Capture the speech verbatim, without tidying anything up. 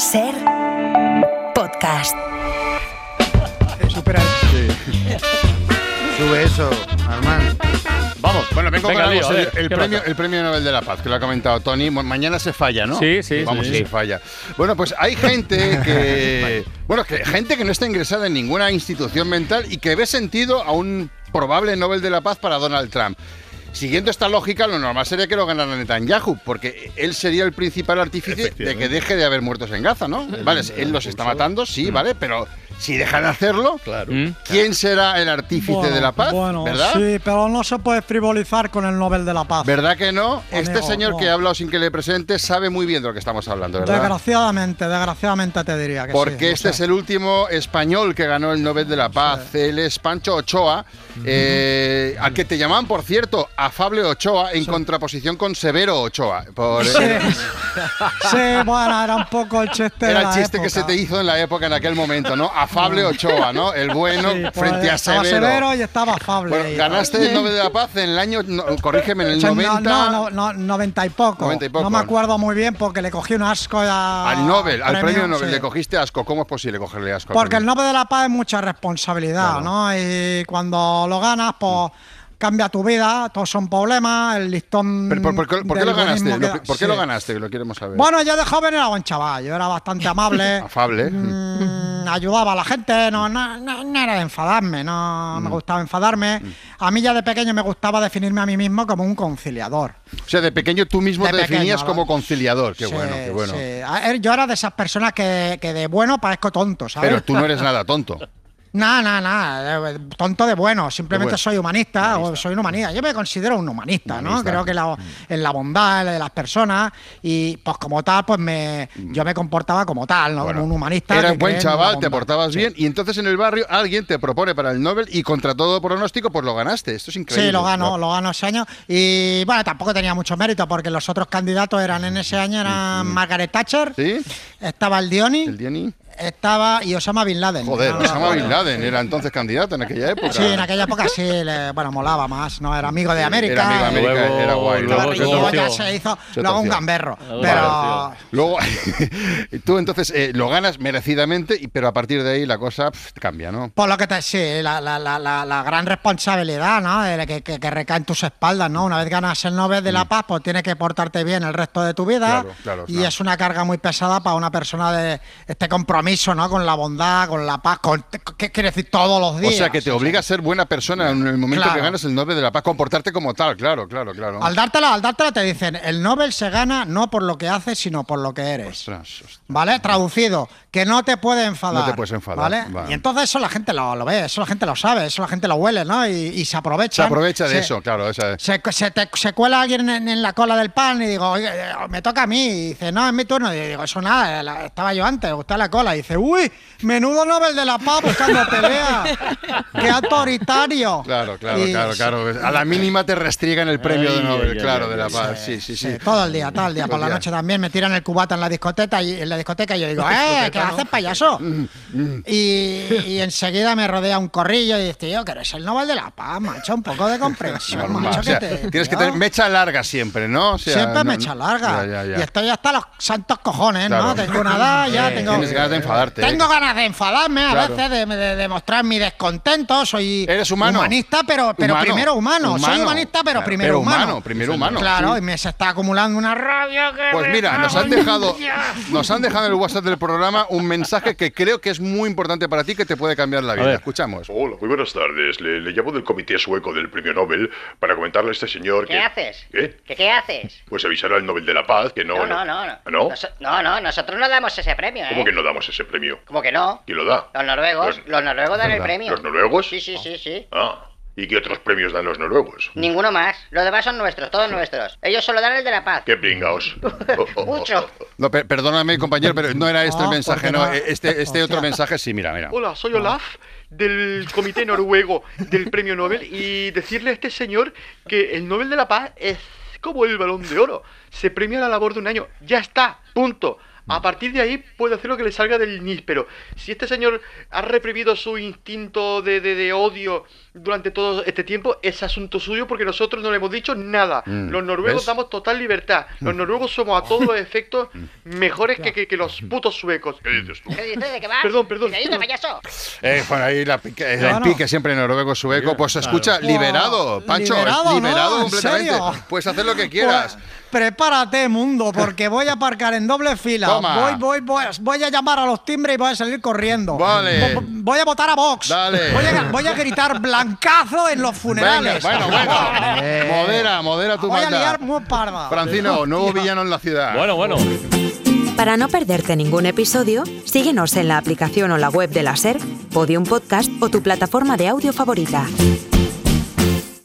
Ser podcast. Supera. Sí. Sube eso, Armand. Vamos, bueno, vengo Venga, con lío, algo a serio. ver, el, ¿qué premio, pasa? el premio Nobel de la Paz, que lo ha comentado Tony. Mañana se falla, ¿no? Sí, sí, Vamos, sí. si se falla. Bueno, pues hay gente que... bueno, que gente que no está ingresada en ninguna institución mental y que ve sentido a un probable Nobel de la Paz para Donald Trump. Siguiendo esta lógica, lo normal sería que lo ganara Netanyahu, porque él sería el principal artífice de que deje de haber muertos en Gaza, ¿no? Vale, él los está matando, sí, vale, pero si deja de hacerlo, Claro. ¿quién será el artífice Bueno, de la paz? bueno, ¿Verdad? sí, pero no se puede frivolizar con el Nobel de la Paz. ¿Verdad que no? Este Amigo, señor no. que ha hablado sin que le presente sabe muy bien de lo que estamos hablando, ¿verdad? Desgraciadamente, desgraciadamente te diría que Porque sí. no este sé. es el último español que ganó el Nobel de la Paz. Él es Pancho Ochoa, eh, al que te llamaban, por cierto, Afable Ochoa, en contraposición con Severo Ochoa. Por, Sí. Sí, bueno, era un poco el chiste de era el la chiste que época. se te hizo en la época, en aquel momento, ¿no? Afable Ochoa, ¿no? El bueno Sí, pues, frente a estaba Severo. severo y estaba afable. Bueno, y- ganaste el Nobel de la Paz en el año, no, corrígeme, en el O sea, no, noventa... No, no, no, noventa y poco. noventa y poco. No me acuerdo muy bien porque le cogí un asco a, Al Nobel, al premio Nobel, sí. le cogiste asco. ¿Cómo es posible cogerle asco? al Porque el premio? Nobel de la Paz es mucha responsabilidad, Claro. ¿no? Y cuando lo ganas, pues cambia tu vida, todos son problemas, el listón. Pero, ¿por, por qué- por qué del lo ganaste? buenismo Lo- queda- ¿Por qué sí. lo ganaste? Lo queremos saber. Bueno, yo de joven era buen chaval, yo era bastante amable. Afable. mm, ayudaba a la gente, no, no, no, no era de enfadarme, no Mm. me gustaba enfadarme. A mí ya de pequeño me gustaba definirme a mí mismo como un conciliador. O sea, de pequeño tú mismo De te pequeño, definías ¿no? como conciliador. Qué Sí, bueno, qué bueno. sí. A ver, yo era de esas personas que, que de bueno parezco tonto, ¿sabes? Pero tú no eres nada tonto. Nada, nada, nada, tonto de bueno, simplemente De bueno. soy humanista, Humanista. o soy un humanista. Yo me considero un humanista, ¿no? Humanista. Creo que la, en la bondad de las personas y pues como tal, pues me yo me comportaba como tal, ¿no? Bueno, como un humanista. Eras que buen cree en la chaval, te bondad. portabas Sí. bien y entonces en el barrio alguien te propone para el Nobel y contra todo pronóstico pues lo ganaste. Esto es increíble. Sí, lo gano, ¿no? lo gano ese año. Y bueno, tampoco tenía mucho mérito porque los otros candidatos eran en ese año eran Margaret Thatcher, ¿Sí? estaba el Dioni, ¿El Diani? estaba y Osama Bin Laden. Joder, No, no, Osama no, Bin no. Laden era entonces candidato en aquella época. Sí, en aquella época sí, le- bueno, molaba más, ¿no? Era amigo de América. Era amigo de América, Luego- era guay. ¿no? luego y se luego torció. ya se hizo Se luego un torció. gamberro. Luego Pero se Luego, tú entonces eh, lo ganas merecidamente, y- pero a partir de ahí la cosa pff, cambia, ¿no? por lo que te sí, la, la, la, la, la gran responsabilidad, ¿no? De la que, que, que recae en tus espaldas, ¿no? Una vez ganas el Nobel de la Paz, pues tienes que portarte bien el resto de tu vida. Claro, claro, y claro. es una carga muy pesada para una persona de este compromiso, ¿no? Con la bondad, con la paz, con ¿qué quiere decir todos los O días? sea, que te obliga a ser buena persona en el momento Claro. que ganas el Nobel de la Paz, comportarte como tal, claro, claro, claro. Al dártela, al dártela te dicen, el Nobel se gana no por lo que haces, sino por lo que eres. Ostras, ostras. ¿Vale? Traducido, que no te puede enfadar. No te puedes enfadar, ¿Vale? vale. Y entonces eso la gente lo, lo ve, eso la gente lo sabe, eso la gente lo huele, ¿no? Y, y se aprovecha. Se aprovecha de eso, claro. Esa, Se, se, te- se cuela alguien en, en la cola del pan y digo, oye, eh, me toca a mí. Y dice, no, es mi turno. Y digo, eso nada, la- estaba yo antes, usted la cola. Y dice, uy, menudo Nobel de la Paz buscando pelea. ¡Qué autoritario! Claro, claro, Y- claro, claro. A la mínima te restriegan el premio Ay, de Nobel, ay, claro, ay, de la ay, Paz. Sí, sí, sí. Sí, todo el día, todo el día. Todo Por el la día. noche también me tiran el cubata en la discoteca y en la discoteca y yo digo, ¡eh! ¿Qué haces, payaso? y, y enseguida me rodea un corrillo y dice, tío, que eres el Nobel de la Paz, macho, un poco de comprensión, Normal. macho. O sea, que te- tienes que tío. tener mecha larga siempre, ¿no? O sea, Siempre no- me no- echa larga. Ya, ya, ya. Y estoy hasta los santos cojones, ¿no? Claro. Tengo una edad, ya Eh, tengo. Tienes ganas de enfadarte. Tengo ¿eh? ganas de enfadarme a Claro. veces, de, de- de mostrar mi descontento. Soy Eres humano. humanista, pero, pero Humano. primero humano. Soy Humano. humanista, pero Claro, primero pero humano. humano, primero humano. Claro, Sí. y me se está acumulando una rabia que. Pues me mira, nos cago han en dejado, Dios. nos han dejado en el WhatsApp del programa un mensaje que creo que es muy importante para ti, que te puede cambiar la vida. ver. Escuchamos. Hola, muy buenas tardes. Le, le llamo del Comité Sueco del Premio Nobel para comentarle a este señor ¿Qué que... haces? ¿Qué? ¿Qué, qué haces? Pues avisar al Nobel de la Paz que no... No, no, no. No, ¿Ah, ¿No? Noso- no, no, nosotros no damos ese premio, ¿eh? ¿Cómo que no damos ese premio? ¿Cómo que no? ¿Quién lo da? Los noruegos, Los- los noruegos dan el ¿Verdad? premio. ¿Los noruegos? Sí, sí, sí, sí. Ah, ¿y qué otros premios dan los noruegos? Ninguno más. Los demás son nuestros, todos nuestros. Ellos solo dan el de la paz. ¡Qué pringaos! Mucho. No, per- perdóname, compañero, pero no era este No, el mensaje, porque no. no. Este, este otro Hostia. mensaje, sí, mira, mira. Hola, soy Olaf del Comité Noruego del Premio Nobel y decirle a este señor que el Nobel de la Paz es como el Balón de Oro. Se premia la labor de un año. Ya está, punto. A partir de ahí puede hacer lo que le salga del níspero. Si este señor ha reprimido su instinto de, de, de odio durante todo este tiempo, es asunto suyo porque nosotros no le hemos dicho nada. Mm, Los noruegos ¿ves? damos total libertad. Los noruegos somos a todos los efectos mejores que, que, que los putos suecos. ¿Qué dices tú? ¿Qué dices? ¿De qué vas? Perdón, perdón, Calladito, perdón. payaso. Eh, bueno, ahí la pique, el Bueno. pique siempre noruego sueco, pues escucha, liberado, Wow, Pancho, liberado, liberado ¿no? ¿En completamente. serio? Puedes hacer lo que quieras. Pues, prepárate, mundo, porque voy a aparcar en doble fila. Toma. Voy, voy, voy, voy a llamar a los timbres y voy a salir corriendo. Vale. Vo- Voy a votar a Vox. Dale. Voy a, voy a gritar blancazo en los Venga, funerales. bueno, bueno. Modera, modera tu Voy a maldad. liar muy parda. Francino, nuevo villano en la ciudad. Bueno, bueno. Para no perderte ningún episodio, síguenos en la aplicación o la web de la SER, Podium Podcast o tu plataforma de audio favorita.